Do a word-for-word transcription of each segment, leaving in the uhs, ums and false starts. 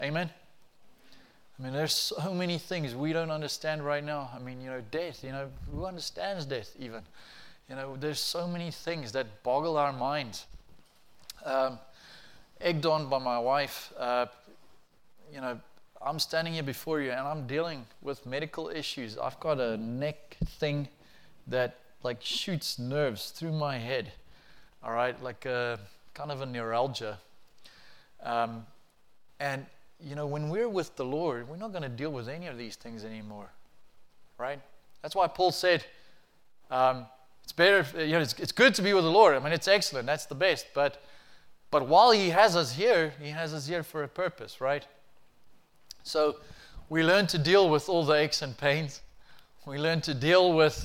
Amen? I mean, there's so many things we don't understand right now. I mean, you know, death, you know, who understands death even? You know, there's so many things that boggle our minds. Um, egged on by my wife, uh, you know, I'm standing here before you and I'm dealing with medical issues. I've got a neck thing that like shoots nerves through my head, all right, like a kind of a neuralgia. Um, and, you know, when we're with the Lord, we're not going to deal with any of these things anymore, right? That's why Paul said, um, it's better, you know, it's, it's good to be with the Lord. I mean, it's excellent. That's the best. But, but while he has us here, he has us here for a purpose, right? So we learn to deal with all the aches and pains. We learn to deal with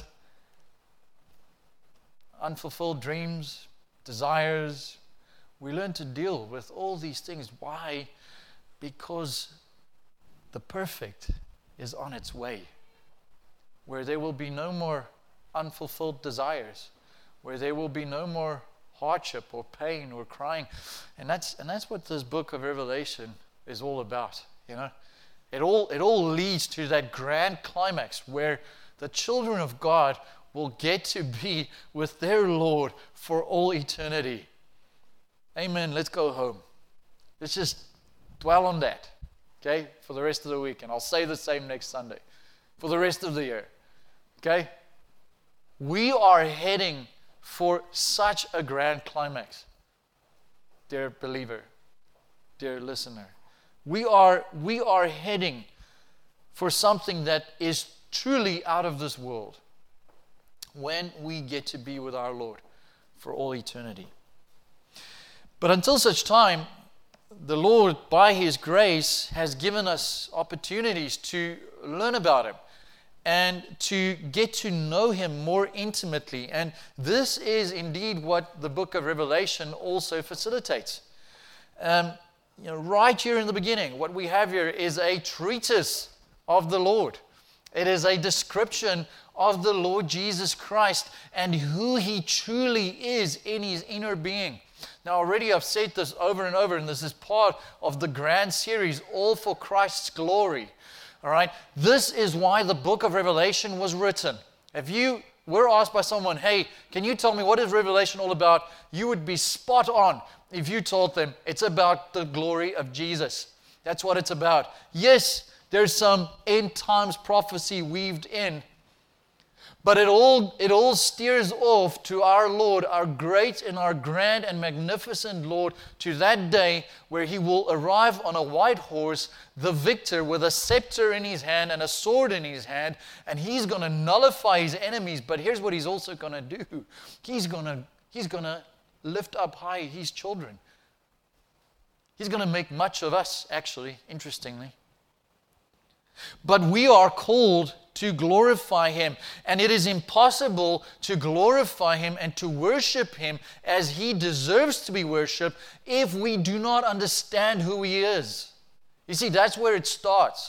unfulfilled dreams, desires. We learn to deal with all these things. Why? Because the perfect is on its way, where there will be no more unfulfilled desires, where there will be no more hardship or pain or crying. And that's and that's what this book of Revelation is all about, you know. It all it all leads to that grand climax where the children of God will get to be with their Lord for all eternity. Amen. Let's go home. Let's just dwell on that, okay, for the rest of the week. And I'll say the same next Sunday for the rest of the year, okay? We are heading for such a grand climax, dear believer, dear listener. We are, we are heading for something that is truly out of this world when we get to be with our Lord for all eternity. But until such time, the Lord, by His grace, has given us opportunities to learn about Him and to get to know Him more intimately. And this is indeed what the book of Revelation also facilitates. Um, you know, right here in the beginning, what we have here is a treatise of the Lord. It is a description of the Lord Jesus Christ and who He truly is in His inner being. Now, already I've said this over and over, and this is part of the grand series, All for Christ's Glory. All right? This is why the book of Revelation was written. If you were asked by someone, hey, can you tell me what is Revelation all about? You would be spot on if you told them it's about the glory of Jesus. That's what it's about. Yes, there's some end times prophecy weaved in, but it all, it all steers off to our Lord, our great and our grand and magnificent Lord, to that day where He will arrive on a white horse, the victor, with a scepter in His hand and a sword in His hand, and He's going to nullify His enemies. But here's what He's also going to do. He's going to, He's going to lift up high His children. He's going to make much of us, actually, interestingly. But we are called to glorify Him. And it is impossible to glorify Him and to worship Him as He deserves to be worshipped if we do not understand who He is. You see, that's where it starts.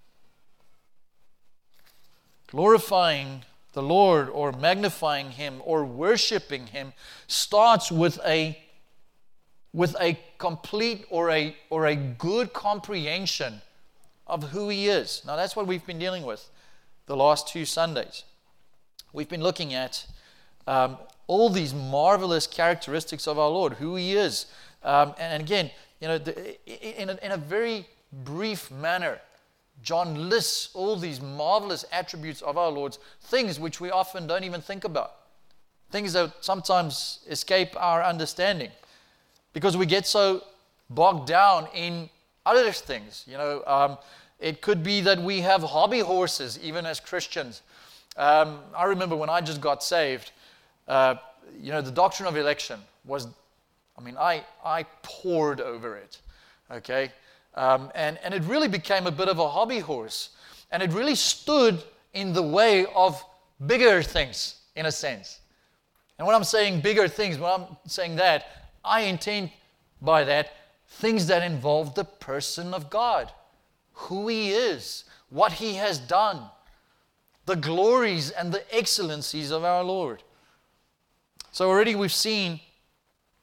Glorifying the Lord or magnifying Him or worshiping Him starts with a, with a complete or a, or a good comprehension of who He is. Now, that's what we've been dealing with the last two Sundays. We've been looking at um, all these marvelous characteristics of our Lord, who He is. Um, and again, you know, the, in, a, in a very brief manner, John lists all these marvelous attributes of our Lord's, things which we often don't even think about, things that sometimes escape our understanding because we get so bogged down in other things. You know, um, it could be that we have hobby horses, even as Christians. Um, I remember when I just got saved, uh, you know, the doctrine of election was, I mean, I, I pored over it, okay? Um, and, and it really became a bit of a hobby horse. And it really stood in the way of bigger things, in a sense. And when I'm saying bigger things, when I'm saying that, I intend by that things that involve the person of God, who He is, what He has done, the glories and the excellencies of our Lord. So already we've seen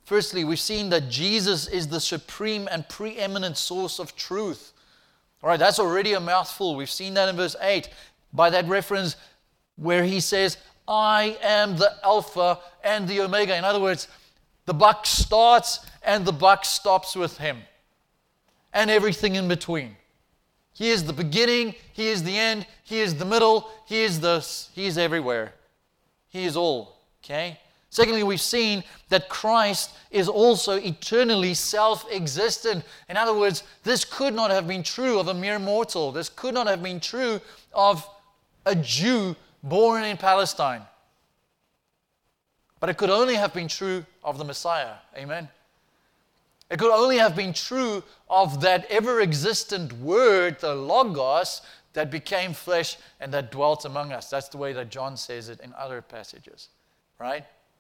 Firstly, we've seen that Jesus is the supreme and preeminent source of truth. All right, that's already a mouthful. We've seen that in verse eight. By that reference where he says, I am the Alpha and the Omega. In other words, the buck starts and the buck stops with him. And everything in between. He is the beginning, He is the end, He is the middle, He is the, He is everywhere. He is all. Okay? Secondly, we've seen that Christ is also eternally self-existent. In other words, this could not have been true of a mere mortal. This could not have been true of a Jew born in Palestine. But it could only have been true of the Messiah. Amen? It could only have been true of that ever-existent Word, the Logos, that became flesh and that dwelt among us. That's the way that John says it in other passages. Right?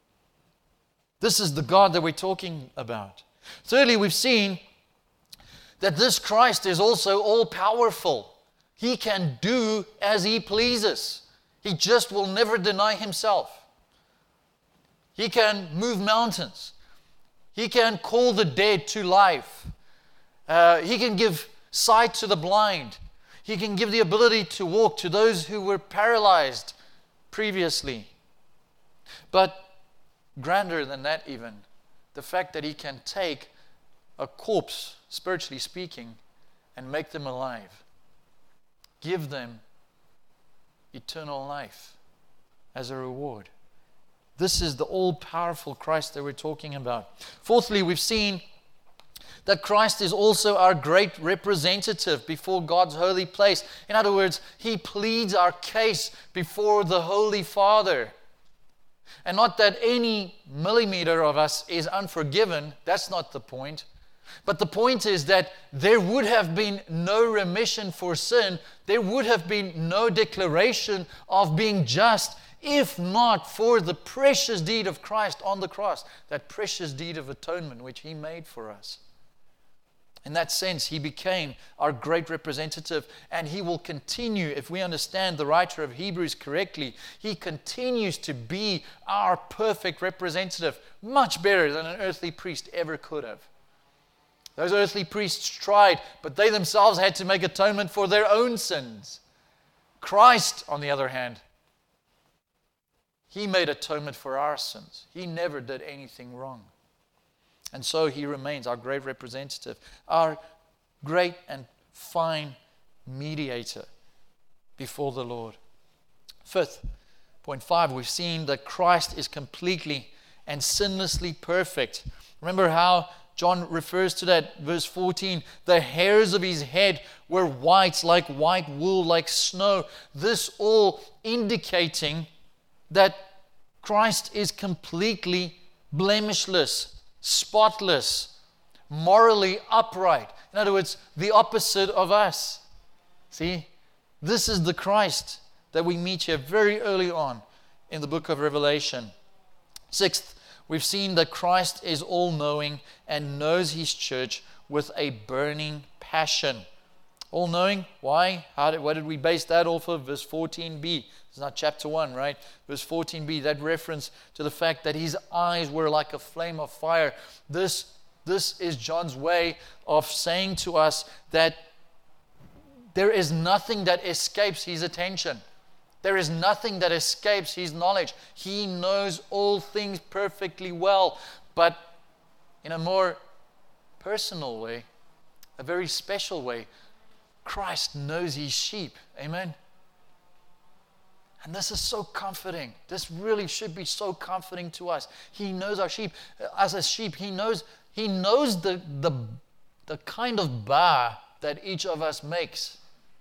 This is the God that we're talking about. Thirdly, we've seen that this Christ is also all-powerful. He can do as He pleases. He just will never deny Himself. He can move mountains. He can call the dead to life. Uh, he can give sight to the blind. He can give the ability to walk to those who were paralyzed previously. But grander than that even, the fact that He can take a corpse, spiritually speaking, and make them alive. Give them eternal life as a reward. This is the all-powerful Christ that we're talking about. Fourthly, we've seen that Christ is also our great representative before God's holy place. In other words, He pleads our case before the Holy Father. And not that any millimeter of us is unforgiven. That's not the point. But the point is that there would have been no remission for sin. There would have been no declaration of being just if not for the precious deed of Christ on the cross, that precious deed of atonement which He made for us. In that sense, He became our great representative, and He will continue, if we understand the writer of Hebrews correctly, He continues to be our perfect representative, much better than an earthly priest ever could have. Those earthly priests tried, but they themselves had to make atonement for their own sins. Christ, on the other hand, He made atonement for our sins. He never did anything wrong. And so He remains our great representative, our great and fine mediator before the Lord. Fifth, point five, we've seen that Christ is completely and sinlessly perfect. Remember how John refers to that, verse fourteen, the hairs of His head were white, like white wool, like snow. This all indicating that Christ is completely blemishless, spotless, morally upright. In other words, the opposite of us. See, this is the Christ that we meet here very early on in the book of Revelation. Sixth, we've seen that Christ is all-knowing and knows His church with a burning passion. All-knowing, why? How did, what did we base that off of? Verse fourteen b. It's not chapter one, right? Verse fourteen b, that reference to the fact that His eyes were like a flame of fire. This, this is John's way of saying to us that there is nothing that escapes His attention. There is nothing that escapes His knowledge. He knows all things perfectly well, but in a more personal way, a very special way, Christ knows His sheep. Amen? And this is so comforting. This really should be so comforting to us. He knows our sheep. As a sheep, He knows, he knows the, the, the kind of baa that each of us makes.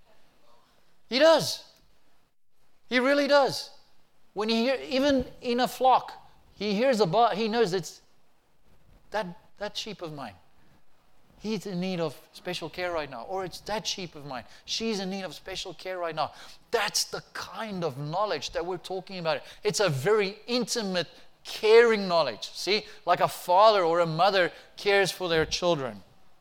He does. He really does. When he hear, even in a flock, He hears a baa, He knows it's that, that sheep of mine. He's in need of special care right now. Or it's that sheep of mine. She's in need of special care right now. That's the kind of knowledge that we're talking about. It's a very intimate, caring knowledge. See? Like a father or a mother cares for their children.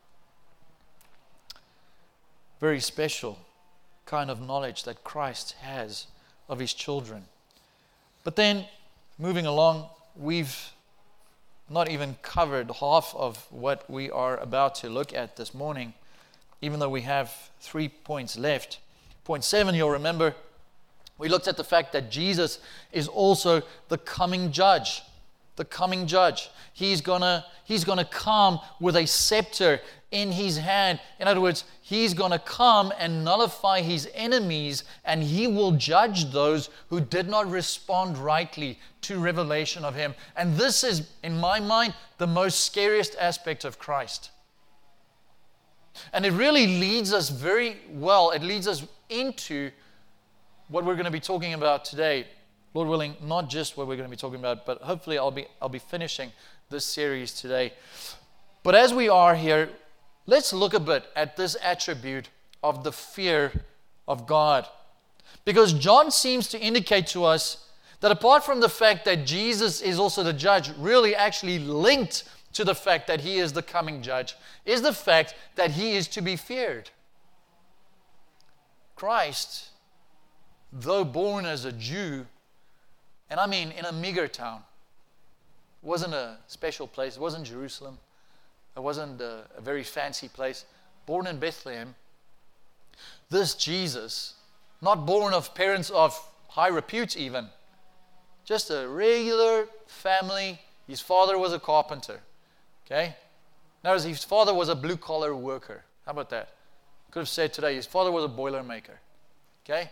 Very special kind of knowledge that Christ has of His children. But then, moving along, we've not even covered half of what we are about to look at this morning, even though we have three points left. Point seven, you'll remember, we looked at the fact that Jesus is also the coming judge. The coming judge. He's gonna, he's gonna come with a scepter in his hand. In other words, he's gonna come and nullify his enemies, and he will judge those who did not respond rightly to revelation of him. And this is, in my mind, the most scariest aspect of Christ. And it really leads us very well, it leads us into what we're going to be talking about today. Lord willing, not just what we're going to be talking about, but hopefully I'll be I'll be finishing this series today. But as we are here, let's look a bit at this attribute of the fear of God. Because John seems to indicate to us that apart from the fact that Jesus is also the judge, really actually linked to the fact that he is the coming judge, is the fact that he is to be feared. Christ, though born as a Jew, and I mean in a meager town, it wasn't a special place, it wasn't Jerusalem, it wasn't a, a very fancy place, born in Bethlehem, this Jesus, not born of parents of high repute even, just a regular family. His father was a carpenter, okay? Now his father was a blue-collar worker. How about that? Could have said today, his father was a boiler maker, okay?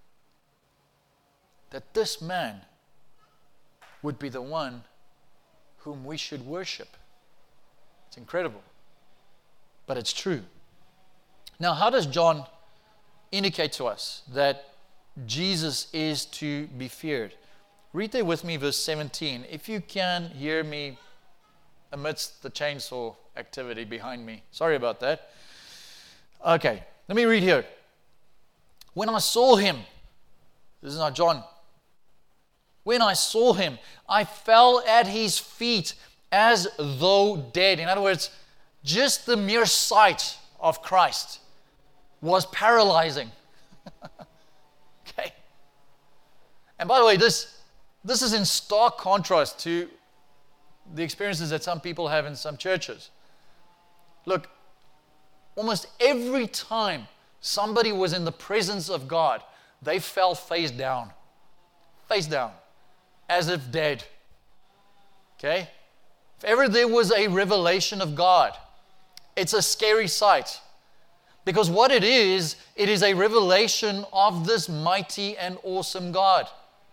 That this man would be the one whom we should worship. It's incredible, but it's true. Now, how does John indicate to us that Jesus is to be feared? Read there with me verse seventeen. If you can hear me amidst the chainsaw activity behind me. Sorry about that. Okay, let me read here. When I saw him, this is not John. When I saw him, I fell at his feet as though dead. In other words, just the mere sight of Christ was paralyzing. Okay. And by the way, this, this is in stark contrast to the experiences that some people have in some churches. Look, almost every time somebody was in the presence of God, they fell face down. Face down. As if dead. Okay? If ever there was a revelation of God, it's a scary sight. Because what it is, it is a revelation of this mighty and awesome God.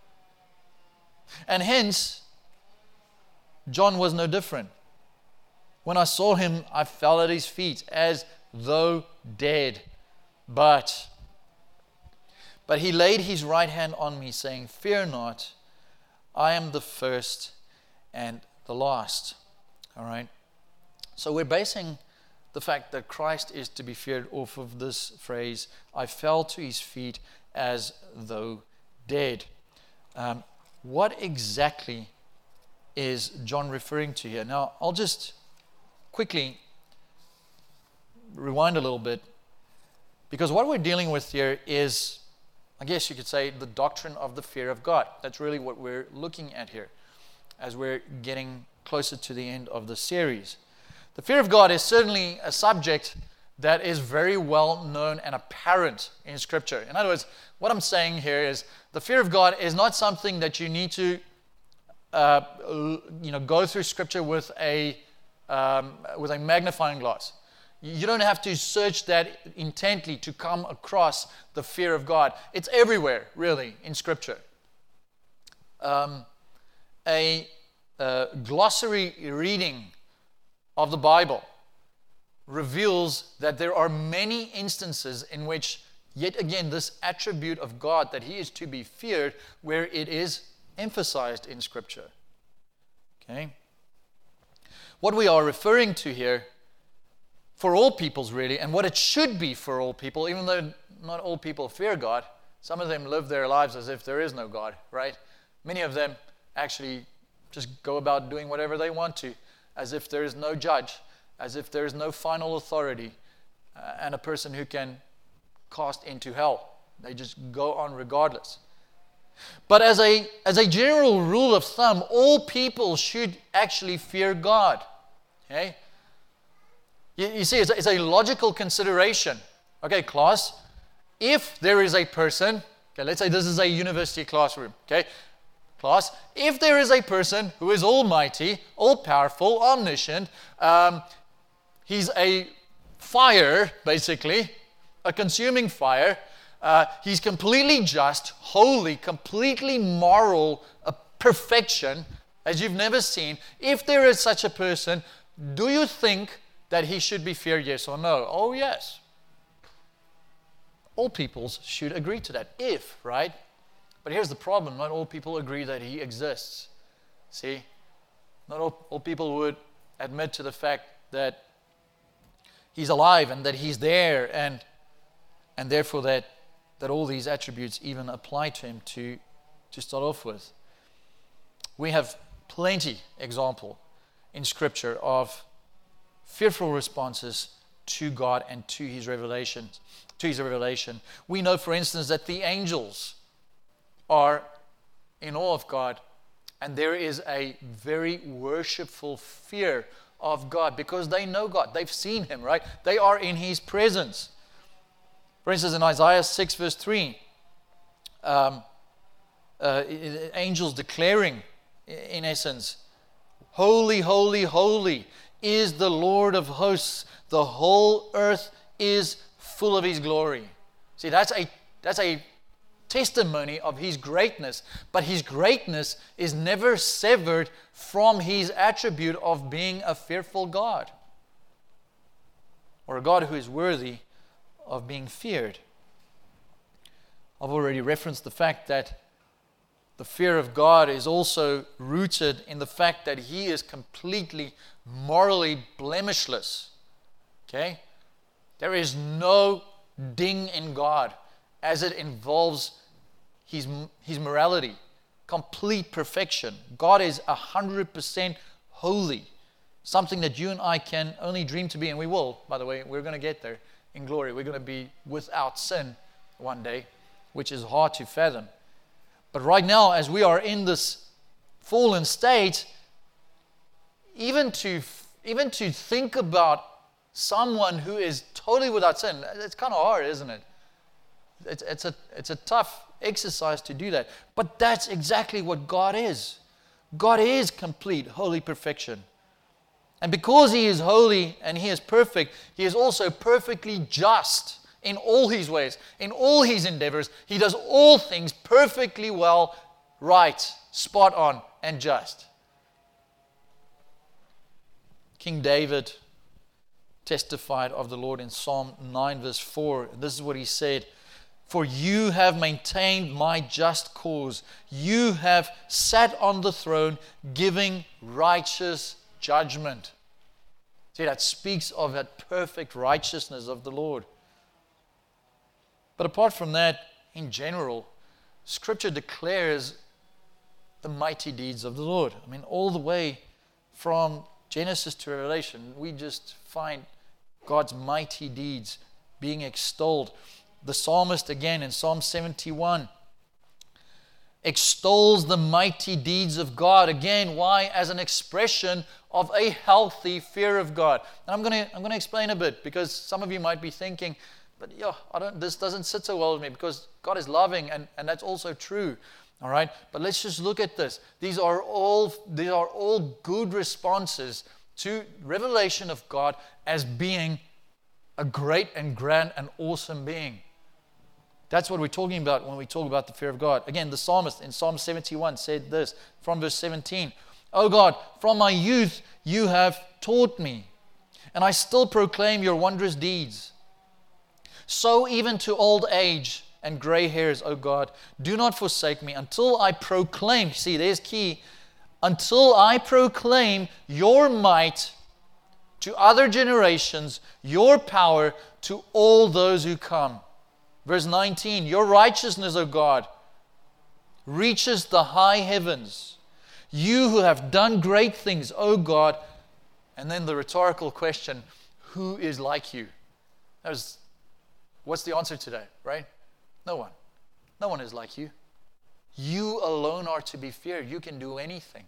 And hence, John was no different. When I saw him, I fell at his feet as though dead. But, but he laid his right hand on me, saying, "Fear not, I am the first and the last." All right? So we're basing the fact that Christ is to be feared off of this phrase, "I fell to his feet as though dead." Um, what exactly is John referring to here? Now, I'll just quickly rewind a little bit, because what we're dealing with here is, I guess you could say, the doctrine of the fear of God. That's really what we're looking at here as we're getting closer to the end of the series. The fear of God is certainly a subject that is very well known and apparent in Scripture. In other words, what I'm saying here is the fear of God is not something that you need to uh, you know, go through Scripture with a, um, with a magnifying glass. You don't have to search that intently to come across the fear of God. It's everywhere, really, in Scripture. Um, a, a glossary reading of the Bible reveals that there are many instances in which, yet again, this attribute of God, that he is to be feared, where it is emphasized in Scripture. Okay? What we are referring to here, for all peoples really, and what it should be for all people, even though not all people fear God, some of them live their lives as if there is no God, right? Many of them actually just go about doing whatever they want to, as if there is no judge, as if there is no final authority, uh, and a person who can cast into hell. They just go on regardless. But as a, as a general rule of thumb, all people should actually fear God. Okay? You, you see, it's a, it's a logical consideration. Okay, class, if there is a person, okay, let's say this is a university classroom, okay? Class, if there is a person who is almighty, all-powerful, omniscient, um, he's a fire, basically, a consuming fire. Uh, he's completely just, holy, completely moral, a perfection, as you've never seen. If there is such a person, do you think that he should be feared, yes or no? Oh, yes. All peoples should agree to that, if, right? But here's the problem. Not all people agree that he exists. See? Not all, all people would admit to the fact that he's alive and that he's there, and and therefore that that all these attributes even apply to him to, to start off with. We have plenty example in Scripture of fearful responses to God and to His revelations, to His revelation. We know, for instance, that the angels are in awe of God, and there is a very worshipful fear of God because they know God. They've seen Him, right? They are in His presence. For instance, in Isaiah six verse three, um, uh, angels declaring, in essence, holy, holy, holy is the Lord of hosts. The whole earth is full of His glory. See, that's a that's a testimony of His greatness, but His greatness is never severed from His attribute of being a fearful God, or a God who is worthy of being feared. I've already referenced the fact that the fear of God is also rooted in the fact that He is completely morally blemishless. Okay? There is no ding in God as it involves His, his morality, complete perfection. God is one hundred percent holy, something that you and I can only dream to be, and we will, by the way. We're going to get there in glory. We're going to be without sin one day, which is hard to fathom. But right now, as we are in this fallen state, even to even to think about someone who is totally without sin, it's kind of hard, isn't it? It's, it's a it's a tough exercise to do that. But that's exactly what God is. God is complete, holy perfection. And because He is holy and He is perfect, He is also perfectly just in all His ways, in all His endeavors. He does all things perfectly well, right, spot on, and just. King David testified of the Lord in Psalm nine verse four. This is what he said: "For you have maintained my just cause. You have sat on the throne giving righteous judgment." See, that speaks of that perfect righteousness of the Lord. But apart from that, in general, Scripture declares the mighty deeds of the Lord. I mean, all the way from Genesis to Revelation, we just find God's mighty deeds being extolled. The psalmist, again, in Psalm seventy-one, extols the mighty deeds of God. Again, why? As an expression of a healthy fear of God. And I'm going to I'm going to explain a bit, because some of you might be thinking, but yeah, I don't, this doesn't sit so well with me, because God is loving, and, and that's also true. All right, but let's just look at this. These are all these are all good responses to revelation of God as being a great and grand and awesome being. That's what we're talking about when we talk about the fear of God. Again, the psalmist in Psalm seventy-one said this from verse seventeen: "O God, from my youth you have taught me, and I still proclaim your wondrous deeds. So even to old age and gray hairs, O God, do not forsake me until I proclaim," see, there's key, "until I proclaim your might to other generations, your power to all those who come." Verse nineteen, "Your righteousness, O God, reaches the high heavens. You who have done great things, O God." And then the rhetorical question, who is like you? That was, what's the answer today, right? No one. No one is like you. You alone are to be feared. You can do anything.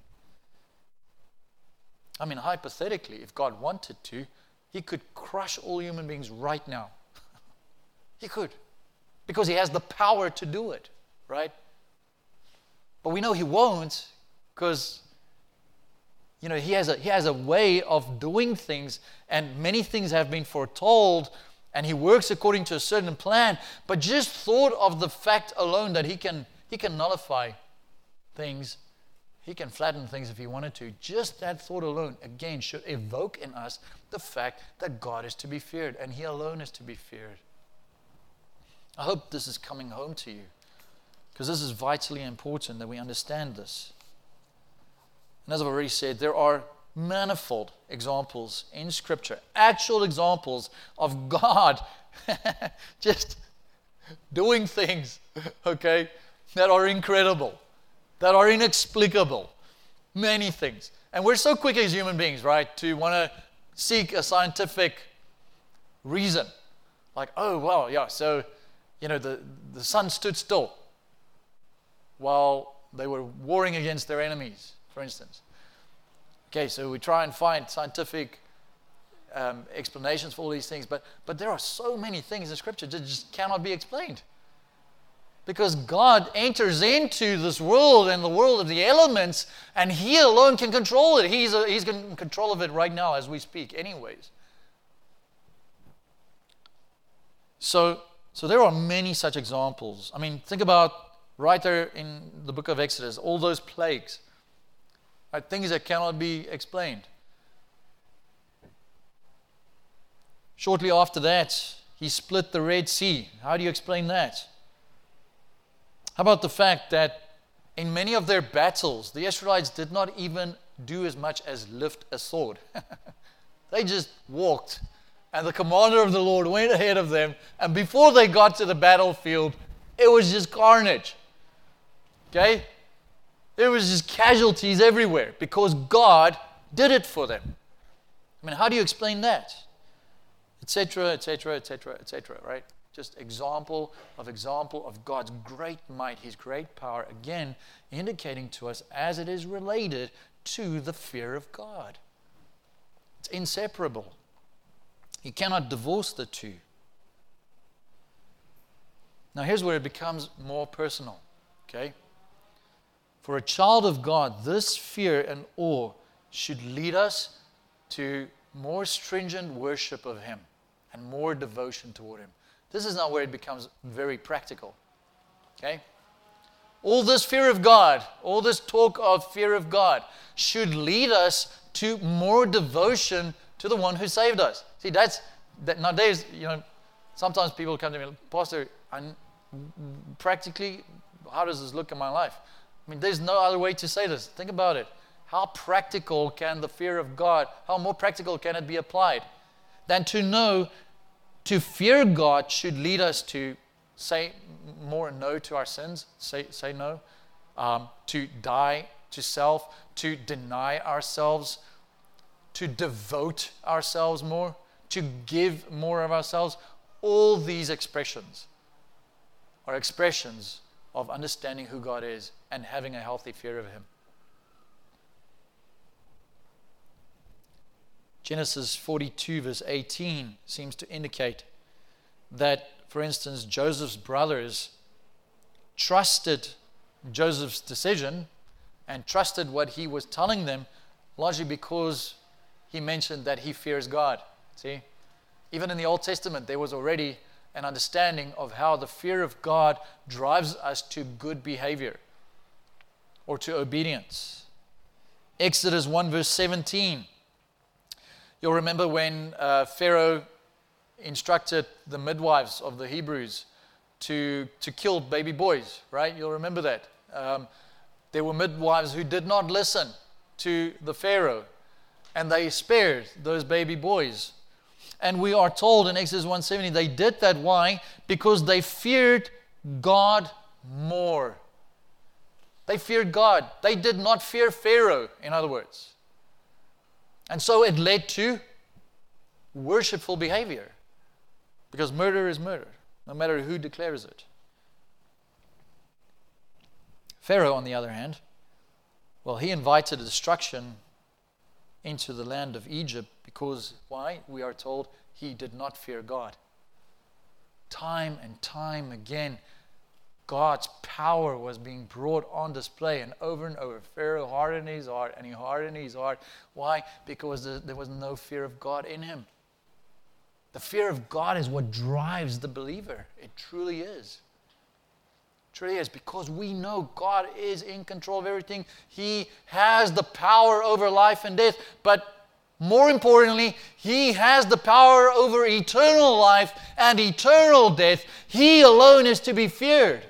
I mean, hypothetically, if God wanted to, He could crush all human beings right now. He could. Because He has the power to do it, right? But we know He won't, because you know, he has a he has a way of doing things, and many things have been foretold, and He works according to a certain plan. But just thought of the fact alone that he can he can nullify things, He can flatten things if He wanted to. Just that thought alone, again, should evoke in us the fact that God is to be feared, and He alone is to be feared. I hope this is coming home to you, because this is vitally important that we understand this. And as I've already said, there are manifold examples in Scripture, actual examples of God just doing things, okay, that are incredible, that are inexplicable, many things. And we're so quick as human beings, right, to want to seek a scientific reason. Like, oh, wow, yeah, so, you know, the, the sun stood still while they were warring against their enemies, for instance. Okay, so we try and find scientific um, explanations for all these things, but, but there are so many things in Scripture that just cannot be explained. Because God enters into this world and the world of the elements, and He alone can control it. He's, a, he's in control of it right now as we speak anyways. So, so there are many such examples. I mean, think about right there in the book of Exodus, all those plagues. Right, things that cannot be explained. Shortly after that, He split the Red Sea. How do you explain that? How about the fact that in many of their battles, the Israelites did not even do as much as lift a sword. They just walked, and the commander of the Lord went ahead of them, and before they got to the battlefield, it was just carnage. Okay? There was just casualties everywhere because God did it for them. I mean, how do you explain that? Etc., etc., etc., et cetera, right? Just example of example of God's great might, His great power, again, indicating to us as it is related to the fear of God. It's inseparable. You cannot divorce the two. Now, here's where it becomes more personal, okay? For a child of God, this fear and awe should lead us to more stringent worship of Him and more devotion toward Him. This is now where it becomes very practical. Okay? All this fear of God, all this talk of fear of God should lead us to more devotion to the one who saved us. See, that's, that nowadays, you know, sometimes people come to me, Pastor, I'm, practically, how does this look in my life? I mean, there's no other way to say this. Think about it. How practical can the fear of God, how more practical can it be applied than to know to fear God should lead us to say more no to our sins, say, say no, um, to die to self, to deny ourselves, to devote ourselves more, to give more of ourselves. All these expressions are expressions of understanding who God is and having a healthy fear of Him. Genesis forty-two verse eighteen seems to indicate that, for instance, Joseph's brothers trusted Joseph's decision and trusted what he was telling them, largely because he mentioned that he fears God. See? Even in the Old Testament, there was already an understanding of how the fear of God drives us to good behavior or to obedience. Exodus one verse seventeen. You'll remember when uh, Pharaoh instructed the midwives of the Hebrews to, to kill baby boys, right? You'll remember that. Um, there were midwives who did not listen to the Pharaoh, and they spared those baby boys. And we are told in Exodus one seventy, they did that. Why? Because they feared God more. They feared God. They did not fear Pharaoh, in other words. And so it led to worshipful behavior. Because murder is murder, no matter who declares it. Pharaoh, on the other hand, well, he invited destruction into the land of Egypt because, why? We are told he did not fear God. Time and time again, God's power was being brought on display, and over and over, Pharaoh hardened his heart, and he hardened his heart. Why? Because there was no fear of God in him. The fear of God is what drives the believer. It truly is. It truly is, because we know God is in control of everything. He has the power over life and death, but more importantly, He has the power over eternal life and eternal death. He alone is to be feared.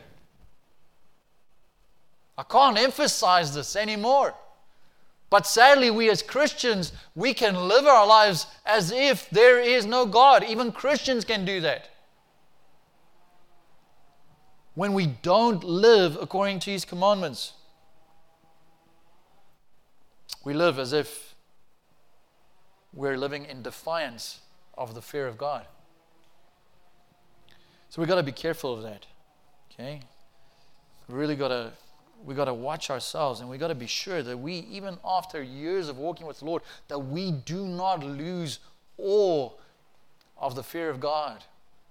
I can't emphasize this anymore. But sadly, we as Christians, we can live our lives as if there is no God. Even Christians can do that. When we don't live according to His commandments, we live as if we're living in defiance of the fear of God. So we've got to be careful of that. Okay? We really got to we got to watch ourselves, and we got to be sure that we, even after years of walking with the Lord, that we do not lose awe of the fear of God.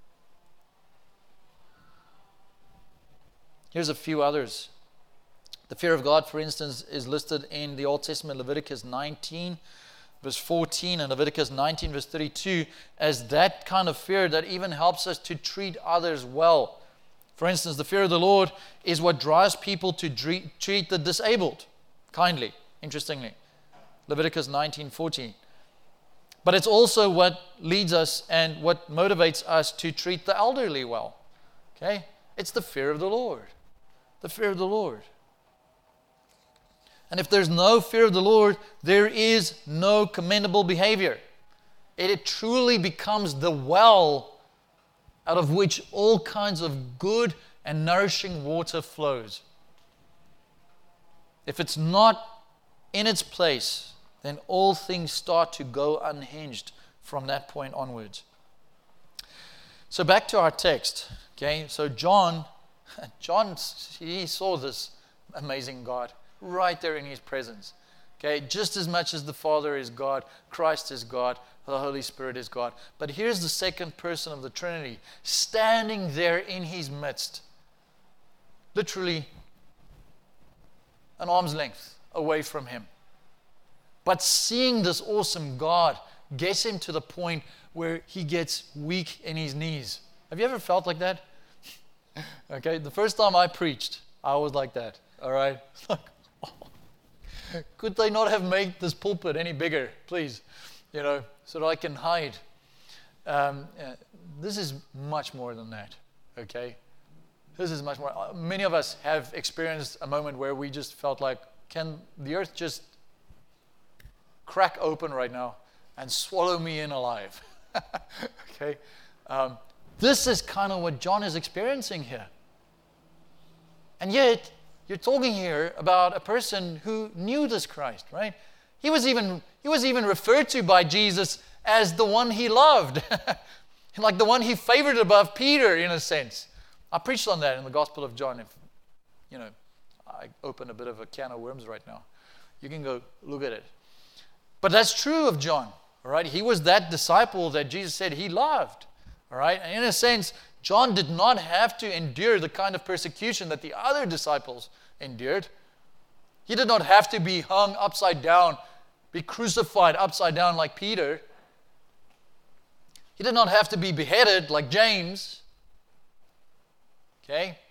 Here's a few others. The fear of God, for instance, is listed in the Old Testament, Leviticus nineteen, verse fourteen, and Leviticus nineteen, verse thirty-two, as that kind of fear that even helps us to treat others well. For instance, the fear of the Lord is what drives people to treat the disabled kindly, interestingly. Leviticus nineteen fourteen. But it's also what leads us and what motivates us to treat the elderly well. Okay? It's the fear of the Lord. The fear of the Lord. And if there's no fear of the Lord, there is no commendable behavior. It, it truly becomes the well out of which all kinds of good and nourishing water flows. If it's not in its place, then all things start to go unhinged from that point onwards. So back to our text. Okay, so John, John, he saw this amazing God right there in His presence. Okay, just as much as the Father is God, Christ is God, the Holy Spirit is God. But here's the second person of the Trinity standing there in His midst, literally an arm's length away from Him. But seeing this awesome God gets Him to the point where He gets weak in His knees. Have you ever felt like that? Okay, the first time I preached, I was like that. All right? Like, oh, could they not have made this pulpit any bigger, please? You know, so that I can hide. Um, uh, this is much more than that, okay? This is much more. Uh, many of us have experienced a moment where we just felt like, can the earth just crack open right now and swallow me in alive? Okay? Um, this is kind of what John is experiencing here. And yet, you're talking here about a person who knew this Christ, right? He was even he was even referred to by Jesus as the one He loved, like the one He favored above Peter, in a sense. I preached on that in the Gospel of John. If you know, I open a bit of a can of worms right now. You can go look at it. But that's true of John, all right? He was that disciple that Jesus said He loved, all right? And in a sense, John did not have to endure the kind of persecution that the other disciples endured. He did not have to be hung upside down, be crucified upside down like Peter. He did not have to be beheaded like James. Okay?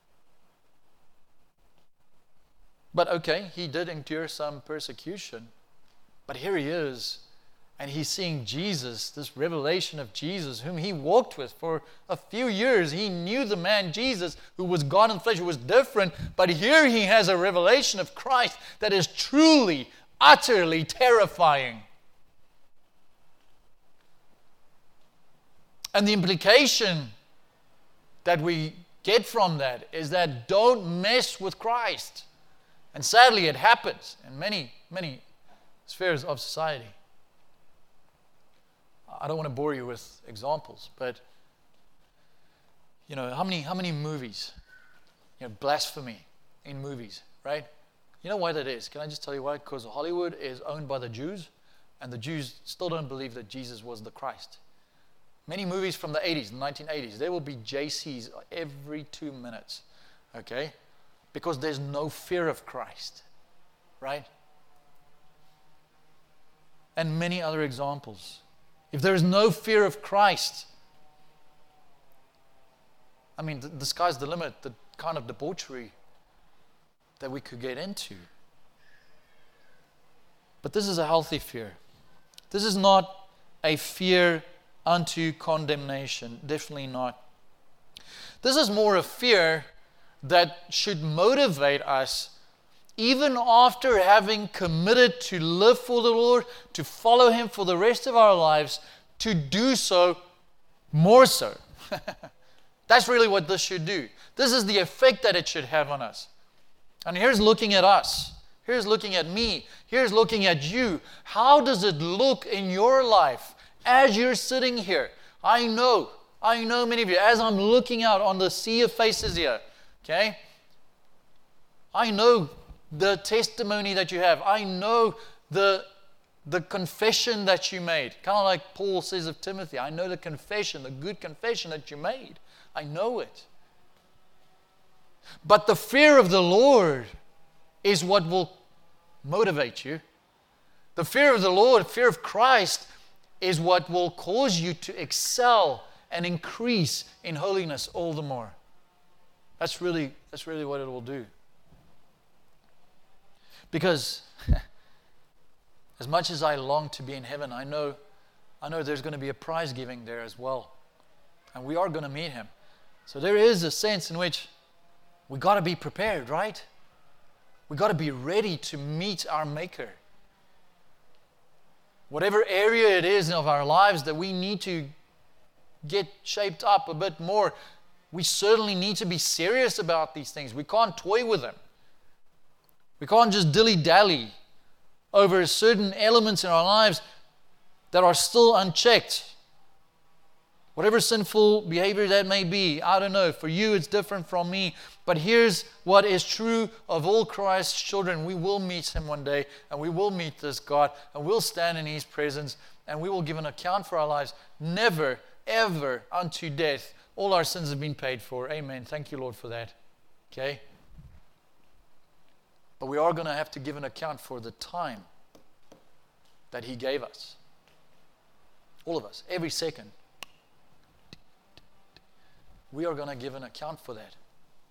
But okay, he did endure some persecution. But here he is, and he's seeing Jesus, this revelation of Jesus, whom he walked with for a few years. He knew the man Jesus, who was God in flesh, who was different. But here he has a revelation of Christ that is truly, utterly terrifying. And the implication that we get from that is that don't mess with Christ. And sadly, it happens in many, many spheres of society. I don't want to bore you with examples, but you know, how many how many movies, you know, blasphemy, in movies, right? You know why that is? Can I just tell you why? Because Hollywood is owned by the Jews, and the Jews still don't believe that Jesus was the Christ. Many movies from the eighties, the nineteen eighties, there will be J Cs every two minutes, okay? Because there's no fear of Christ, right? And many other examples. If there is no fear of Christ, I mean, the, the sky's the limit, the kind of debauchery that we could get into. But this is a healthy fear. This is not a fear unto condemnation. Definitely not. This is more a fear that should motivate us, even after having committed to live for the Lord, to follow Him for the rest of our lives, to do so more so. That's really what this should do. This is the effect that it should have on us. And here's looking at us. Here's looking at me. Here's looking at you. How does it look in your life as you're sitting here? I know, I know many of you, as I'm looking out on the sea of faces here, okay? I know the testimony that you have. I know the, the confession that you made. Kind of like Paul says of Timothy, I know the confession, the good confession that you made. I know it. But the fear of the Lord is what will motivate you. The fear of the Lord, fear of Christ, is what will cause you to excel and increase in holiness all the more. That's really, that's really what it will do. Because as much as I long to be in heaven, I know, I know there's going to be a prize giving there as well. And we are going to meet Him. So there is a sense in which we got to be prepared, right? We got to be ready to meet our Maker. Whatever area it is of our lives that we need to get shaped up a bit more, we certainly need to be serious about these things. We can't toy with them. We can't just dilly-dally over certain elements in our lives that are still unchecked. Whatever sinful behavior that may be, I don't know. For you, it's different from me. But here's what is true of all Christ's children. We will meet Him one day, and we will meet this God, and we'll stand in His presence, and we will give an account for our lives. Never, ever unto death. All our sins have been paid for. Amen. Thank you, Lord, for that. Okay? But we are going to have to give an account for the time that He gave us. All of us. Every second. We are going to give an account for that.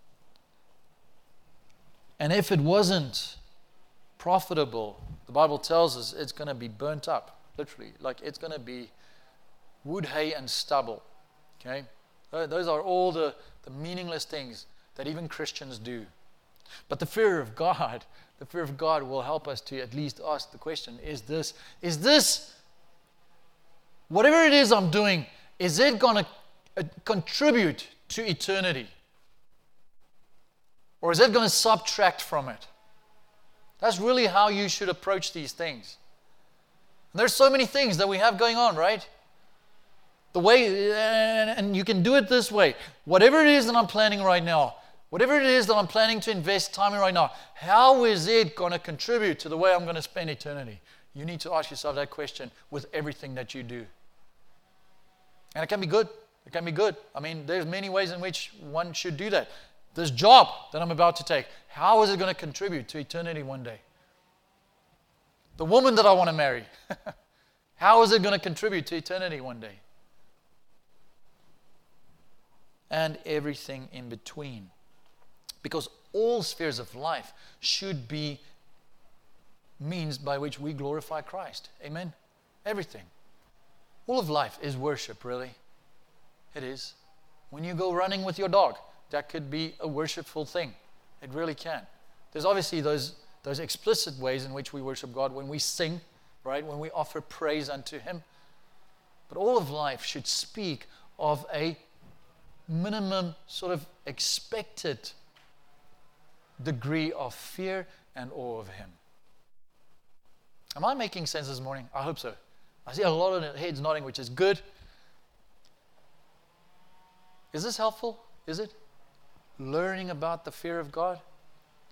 And if it wasn't profitable, the Bible tells us it's going to be burnt up, literally. Like it's going to be wood, hay, and stubble. Okay? Those are all the, the meaningless things that even Christians do. But the fear of God, the fear of God will help us to at least ask the question, is this, is this, whatever it is I'm doing, is it going to contribute to eternity? Or is it going to subtract from it? That's really how you should approach these things. And there's so many things that we have going on, right? The way, and you can do it this way. Whatever it is that I'm planning right now, whatever it is that I'm planning to invest time in right now, how is it going to contribute to the way I'm going to spend eternity? You need to ask yourself that question with everything that you do. And it can be good. It can be good. I mean, there's many ways in which one should do that. This job that I'm about to take, how is it going to contribute to eternity one day? The woman that I want to marry, how is it going to contribute to eternity one day? And everything in between. Because all spheres of life should be means by which we glorify Christ. Amen? Everything. All of life is worship, really. It is. When you go running with your dog, that could be a worshipful thing. It really can. There's obviously those, those explicit ways in which we worship God when we sing, right? When we offer praise unto Him. But all of life should speak of a minimum sort of expected degree of fear and awe of Him. Am I making sense this morning? I hope so. I see a lot of heads nodding, which is good. Is this helpful? Is it? Learning about the fear of God?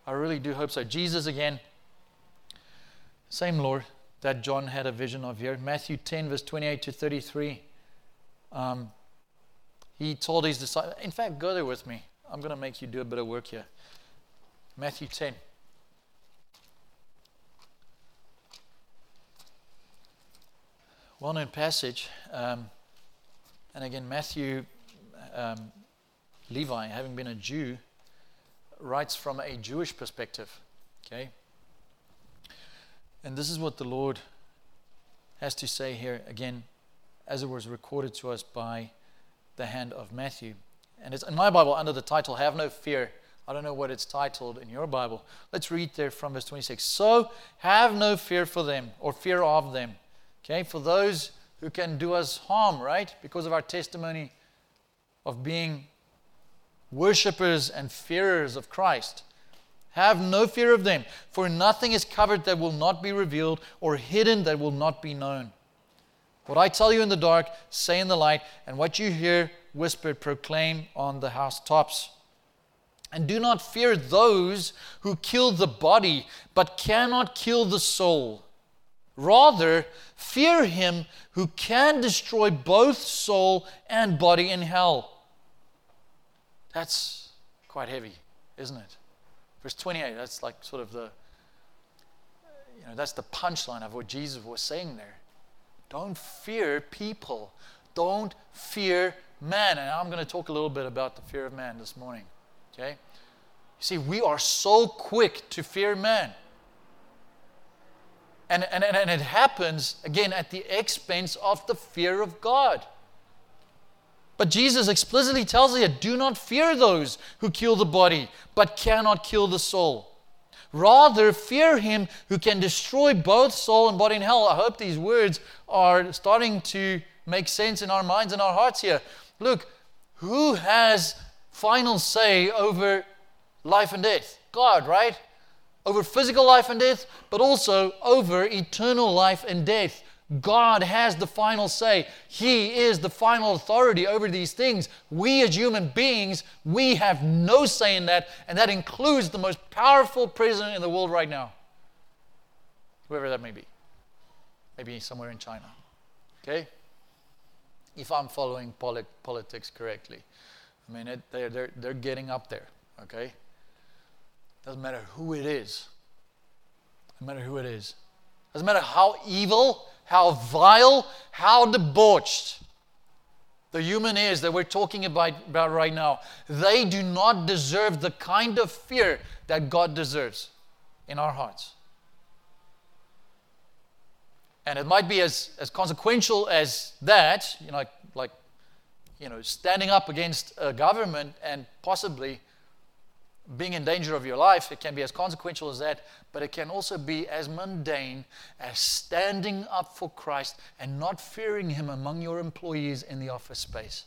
I really do hope so. Jesus again, same Lord that John had a vision of here. Matthew ten, verse twenty-eight to thirty-three. Um, he told his disciples, in fact, go there with me. I'm going to make you do a bit of work here. Matthew ten. Well-known passage. Um, and again, Matthew, um, Levi, having been a Jew, writes from a Jewish perspective. Okay? And this is what the Lord has to say here, again, as it was recorded to us by the hand of Matthew. And it's in my Bible under the title, Have No Fear. I don't know what it's titled in your Bible. Let's read there from verse twenty-six. So have no fear for them, or fear of them. Okay, for those who can do us harm, right? Because of our testimony of being worshippers and fearers of Christ. Have no fear of them, for nothing is covered that will not be revealed, or hidden that will not be known. What I tell you in the dark, say in the light, and what you hear whispered, proclaim on the housetops. And do not fear those who kill the body, but cannot kill the soul. Rather, fear him who can destroy both soul and body in hell. That's quite heavy, isn't it? Verse twenty-eight, that's like sort of the, you know, that's the punchline of what Jesus was saying there. Don't fear people. Don't fear man. And I'm going to talk a little bit about the fear of man this morning. Okay? You see, we are so quick to fear man. And, and, and it happens, again, at the expense of the fear of God. But Jesus explicitly tells us, do not fear those who kill the body, but cannot kill the soul. Rather, fear him who can destroy both soul and body in hell. I hope these words are starting to make sense in our minds and our hearts here. Look, who has final say over life and death? God, right? Over physical life and death, but also over eternal life and death. God has the final say. He is the final authority over these things. We as human beings, we have no say in that, and that includes the most powerful president in the world right now. Whoever that may be. Maybe somewhere in China. Okay? If I'm following polit- politics correctly. I mean, it, they're, they're, they're getting up there. Okay? Doesn't matter who it is. Doesn't matter who it is. Doesn't matter how evil, how vile, how debauched the human is that we're talking about, about right now. They do not deserve the kind of fear that God deserves in our hearts. And it might be as, as consequential as that, you know, like, like, you know, standing up against a government and possibly being in danger of your life. It can be as consequential as that, but it can also be as mundane as standing up for Christ and not fearing him among your employees in the office space.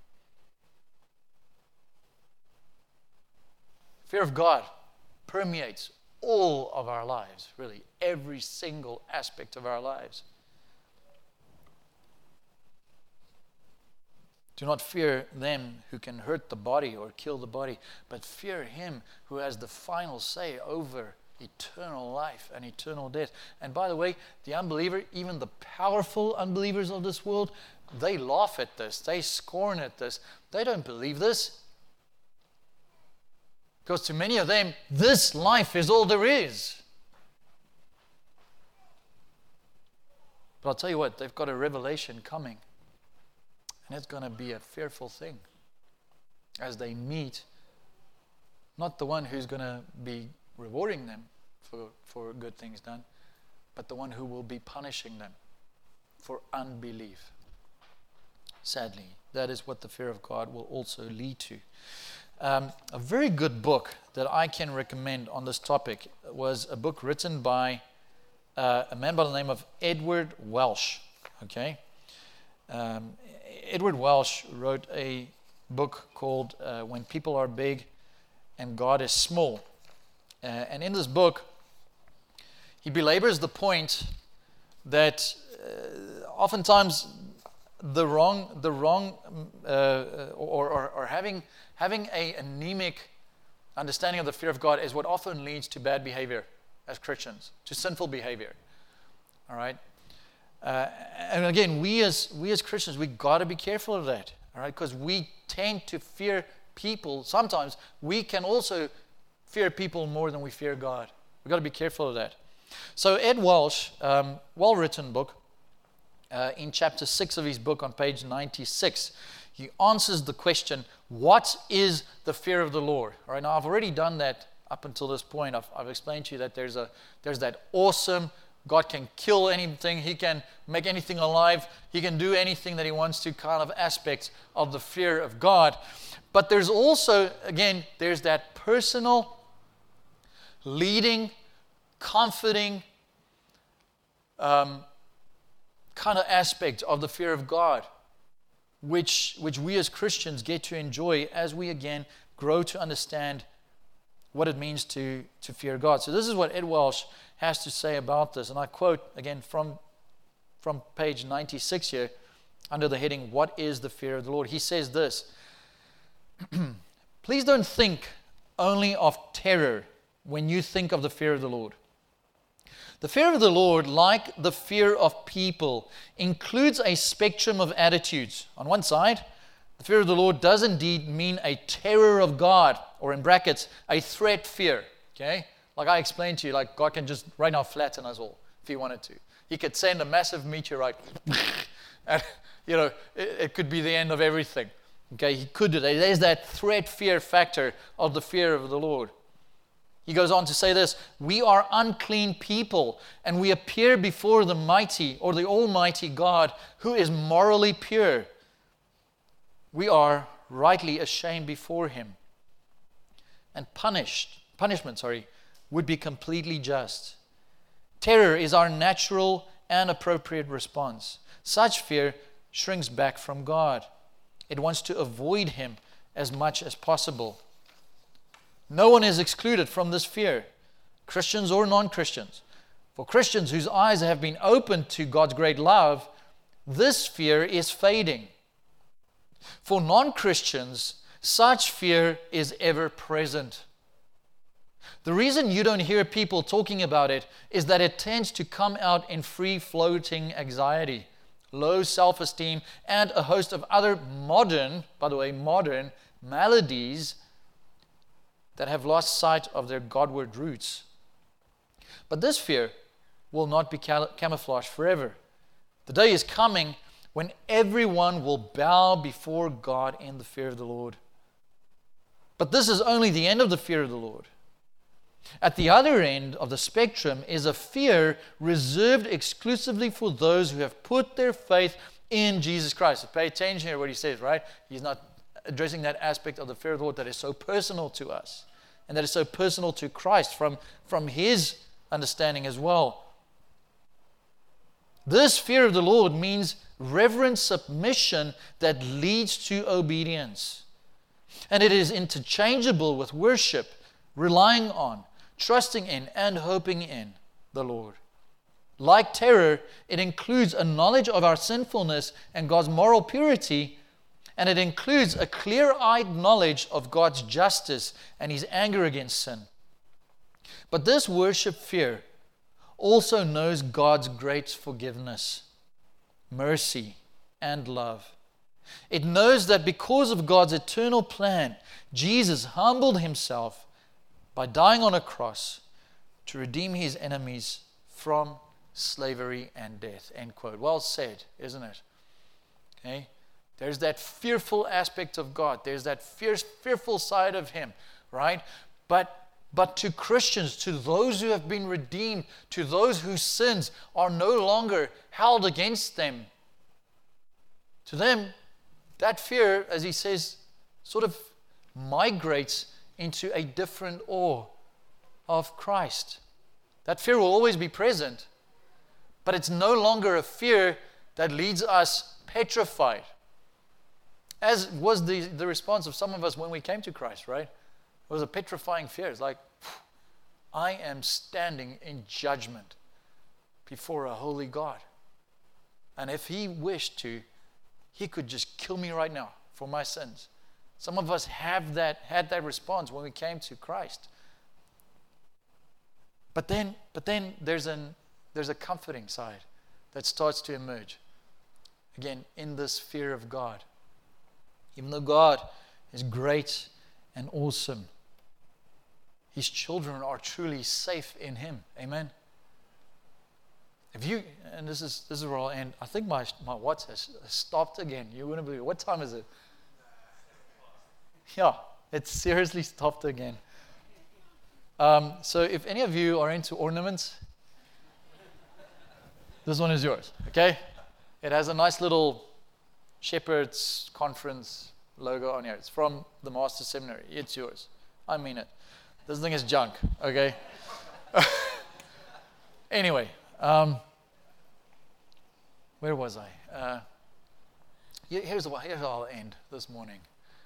Fear of God permeates all of our lives, really, every single aspect of our lives. Do not fear them who can hurt the body or kill the body, but fear him who has the final say over eternal life and eternal death. And by the way, the unbeliever, even the powerful unbelievers of this world, they laugh at this. They scorn at this. They don't believe this. Because to many of them, this life is all there is. But I'll tell you what, they've got a revelation coming. And it's going to be a fearful thing as they meet not the one who's going to be rewarding them for, for good things done, but the one who will be punishing them for unbelief. Sadly, that is what the fear of God will also lead to. Um, a very good book that I can recommend on this topic was a book written by uh, a man by the name of Edward Welsh. Okay? Um, Edward Welsh wrote a book called uh, When People Are Big and God is Small. Uh, and in this book, he belabors the point that uh, oftentimes the wrong, the wrong, uh, or, or, or having having a anemic understanding of the fear of God is what often leads to bad behavior as Christians, to sinful behavior. All right? Uh, and again, we as we as Christians, we got to be careful of that. All right? Because we tend to fear people. Sometimes we can also fear people more than we fear God. We've got to be careful of that. So Ed Welch, um, well-written book, uh, in chapter six of his book on page ninety-six, he answers the question, what is the fear of the Lord? All right, now I've already done that up until this point. I've, I've explained to you that there's a there's that awesome, God can kill anything, He can make anything alive, He can do anything that He wants to kind of aspects of the fear of God. But there's also, again, there's that personal, leading, comforting um, kind of aspect of the fear of God, which, which we as Christians get to enjoy as we, again, grow to understand what it means to, to fear God. So this is what Ed Welch has to say about this. And I quote, again, from, from page ninety-six here, under the heading, What is the Fear of the Lord? He says this, please don't think only of terror when you think of the fear of the Lord. The fear of the Lord, like the fear of people, includes a spectrum of attitudes. On one side, the fear of the Lord does indeed mean a terror of God, or in brackets, a threat fear. Okay? Like I explained to you, like God can just right now flatten us all if He wanted to. He could send a massive meteorite, and you know, it, it could be the end of everything. Okay, He could do that. There's that threat fear factor of the fear of the Lord. He goes on to say this, we are unclean people, and we appear before the mighty or the almighty God who is morally pure. We are rightly ashamed before Him. And punished, punishment, sorry, would be completely just. Terror is our natural and appropriate response. Such fear shrinks back from God. It wants to avoid Him as much as possible. No one is excluded from this fear, Christians or non-Christians. For Christians whose eyes have been opened to God's great love, this fear is fading. For non-Christians, such fear is ever present. The reason you don't hear people talking about it is that it tends to come out in free-floating anxiety, low self-esteem, and a host of other modern, by the way, modern maladies that have lost sight of their Godward roots. But this fear will not be camouflaged forever. The day is coming when everyone will bow before God in the fear of the Lord. But this is only the end of the fear of the Lord. At the other end of the spectrum is a fear reserved exclusively for those who have put their faith in Jesus Christ. So pay attention here what he says, right? He's not addressing that aspect of the fear of the Lord that is so personal to us and that is so personal to Christ from, from His understanding as well. This fear of the Lord means reverent submission that leads to obedience. And it is interchangeable with worship, relying on, trusting in, and hoping in the Lord. Like terror, it includes a knowledge of our sinfulness and God's moral purity, and it includes a clear-eyed knowledge of God's justice and His anger against sin. But this worship fear also knows God's great forgiveness, mercy, and love. It knows that because of God's eternal plan, Jesus humbled Himself by dying on a cross to redeem His enemies from slavery and death. End quote. Well said, isn't it? Okay. There's that fearful aspect of God. There's that fierce, fearful side of Him, right? But, but to Christians, to those who have been redeemed, to those whose sins are no longer held against them, to them, that fear, as he says, sort of migrates into a different awe of Christ. That fear will always be present, but it's no longer a fear that leads us petrified. As was the, the response of some of us when we came to Christ, right? It was a petrifying fear. It's like, I am standing in judgment before a holy God. And if He wished to, He could just kill me right now for my sins. Some of us have that, had that response when we came to Christ. But then, but then there's an there's a comforting side that starts to emerge. Again, in this fear of God. Even though God is great and awesome, His children are truly safe in Him. Amen. If you, and this is this is where I'll end. I think my my watch has stopped again. You wouldn't believe it. What time is it? Yeah, it's seriously stopped again. Um, so if any of you are into ornaments, this one is yours, okay? It has a nice little Shepherd's Conference logo on here. It's from the Master Seminary. It's yours. I mean it. This thing is junk, okay? Anyway, um, where was I? Uh, here's, here's how I'll end this morning.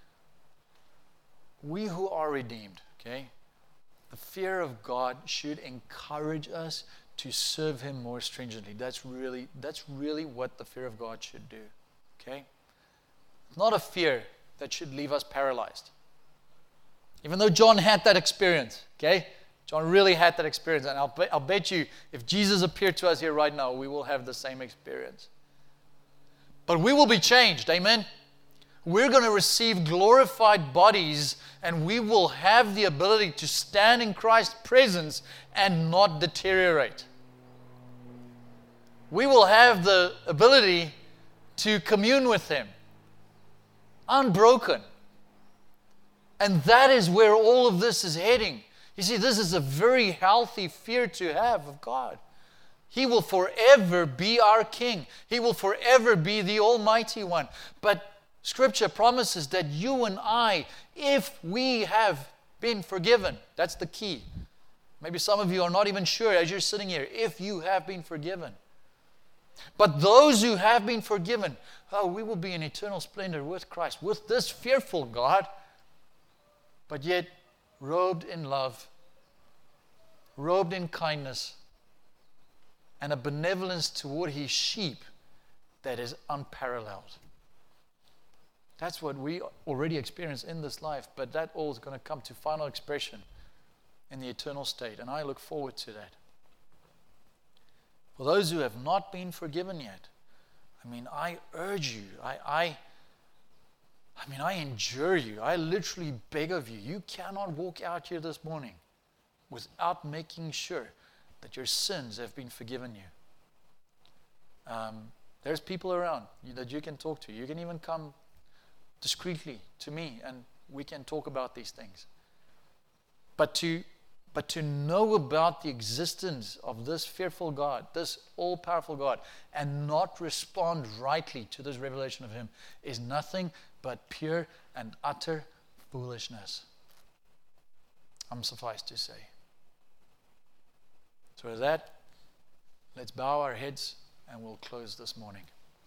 We who are redeemed, okay? The fear of God should encourage us to serve Him more stringently. That's really, that's really what the fear of God should do. Okay? It's not a fear that should leave us paralyzed. Even though John had that experience, okay? John really had that experience. And I'll, I'll bet you, if Jesus appeared to us here right now, we will have the same experience. But we will be changed, amen? We're going to receive glorified bodies, and we will have the ability to stand in Christ's presence and not deteriorate. We will have the ability to commune with Him, unbroken. And that is where all of this is heading. You see, this is a very healthy fear to have of God. He will forever be our King. He will forever be the Almighty One. But Scripture promises that you and I, if we have been forgiven, that's the key. Maybe some of you are not even sure as you're sitting here, if you have been forgiven. But those who have been forgiven, oh, we will be in eternal splendor with Christ, with this fearful God, but yet robed in love, robed in kindness, and a benevolence toward His sheep that is unparalleled. That's what we already experience in this life, but that all is going to come to final expression in the eternal state, and I look forward to that. For those who have not been forgiven yet, I mean, I urge you, I, I, I mean, I endure you, I literally beg of you, you cannot walk out here this morning without making sure that your sins have been forgiven you. Um, there's people around you that you can talk to. You can even come discreetly to me, and we can talk about these things. But to but to know about the existence of this fearful God, this all-powerful God, and not respond rightly to this revelation of Him is nothing but pure and utter foolishness. I'm suffice to say. So with that, let's bow our heads and we'll close this morning.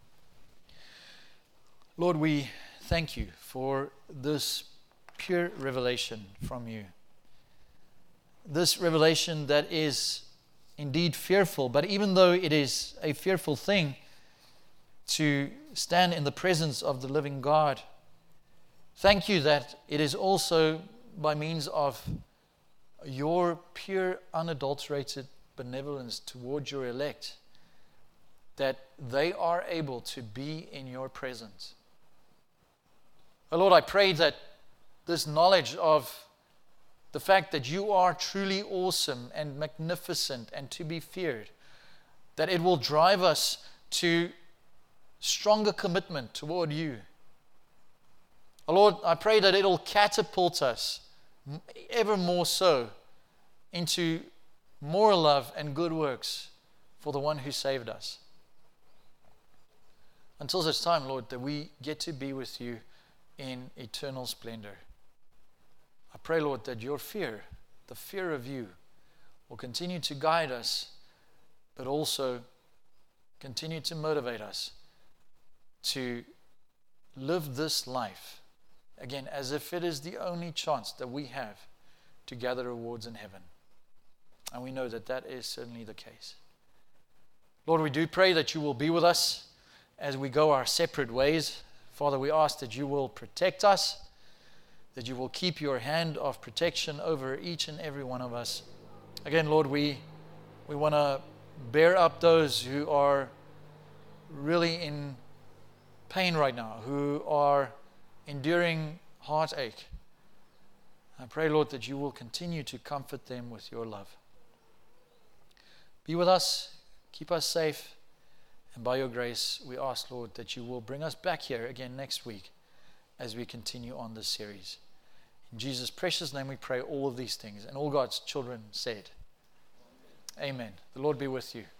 Lord, we thank you for this pure revelation from you. This revelation that is indeed fearful, but even though it is a fearful thing to stand in the presence of the living God, thank you that it is also by means of your pure, unadulterated benevolence towards your elect that they are able to be in your presence. Oh Lord, I pray that this knowledge of the fact that you are truly awesome and magnificent and to be feared, that it will drive us to stronger commitment toward you. Oh Lord, I pray that it will catapult us ever more so into more love and good works for the one who saved us. Until such time, Lord, that we get to be with you in eternal splendor. I pray, Lord, that your fear, the fear of you, will continue to guide us, but also continue to motivate us to live this life, again, as if it is the only chance that we have to gather rewards in heaven. And we know that that is certainly the case. Lord, we do pray that you will be with us as we go our separate ways. Father, we ask that you will protect us, that you will keep your hand of protection over each and every one of us. Again, Lord, we, we want to bear up those who are really in pain right now, who are enduring heartache. I pray, Lord, that you will continue to comfort them with your love. Be with us, keep us safe, and by your grace, we ask, Lord, that you will bring us back here again next week as we continue on this series. In Jesus' precious name we pray all of these things, and all God's children said, Amen. The Lord be with you.